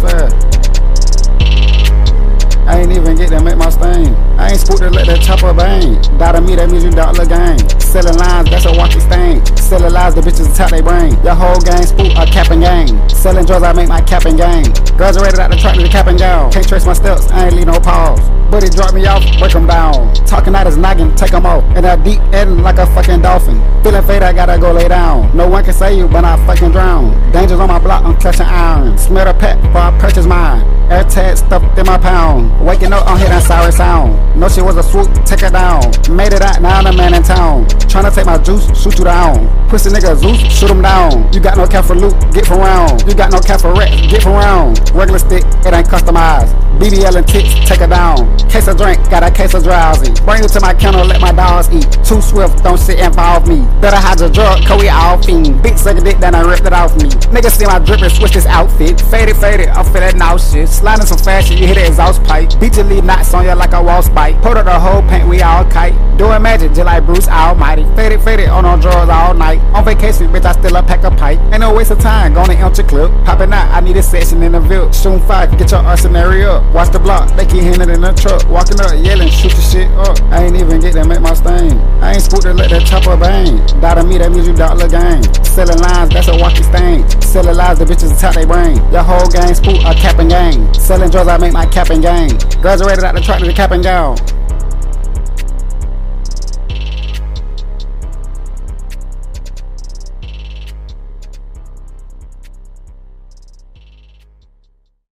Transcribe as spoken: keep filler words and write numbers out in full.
fast. I ain't even get to make my stain. I ain't spooked to let that chopper bang. Die to me, that means you doubt the game. Selling lines, that's a watch stain. Selling lies, the bitches attack they brain. Your whole gang spook, a cap and gang. Selling drugs, I make my cap and gang. Graduated out the track to the cap and gown. Can't trace my steps, I ain't leave no pause. But it dropped me off, break them down. Talking out his noggin, take them off. And that deep end like a fucking dolphin. Feeling fade, I gotta go lay down. No one can save you, but I fucking drown. Dangers on my block, I'm clutching iron. Smell the pet before I purchase mine. Air tag stuffed in my pound. Waking up, I'm hearing sorry sound. No shit was a swoop, take her down. Made it out, now I'm the man in town. Tryna take my juice, shoot you down. Pussy nigga Zeus, shoot him down. You got no cap for loot, get from round. You got no cap for wreck, get from round. Regular stick, it ain't customized. B B L and tits, take her down. Case of drink, got a case of drowsy. Bring you to my kennel, let my dogs eat. Too swift, don't sit involve me. Better hide your drug, cause we all fiend. Big sucker dick, then I ripped it off me. Niggas see my drip and switch this outfit. Faded, faded, I'm feeling now shit. Sliding some fast shit, you hit the exhaust pipe. Beat your lead knots on you like a wall spike. Pulled up the whole paint, we all kite. Doing magic, just like Bruce Almighty. Faded, faded, on on drugs all night. On vacation, bitch, I still a pack a pipe. Ain't no waste of time, gonna empty clip. Popping out, I need a section in the Ville. Shooting fire, get your arsenary up. Watch the block, they keep hitting it in the truck. Walking up, yelling, shoot the shit up. I ain't even get to make my stain. I ain't spooked to let that chopper bang. Die to me, that means you doubt the game. Selling lines, that's a walkie stain. Selling lies, the bitches attack they brain. Your whole gang spook, a cap and gang. Selling drugs, I make my cap and gang. Graduated out the track to the cap and gown.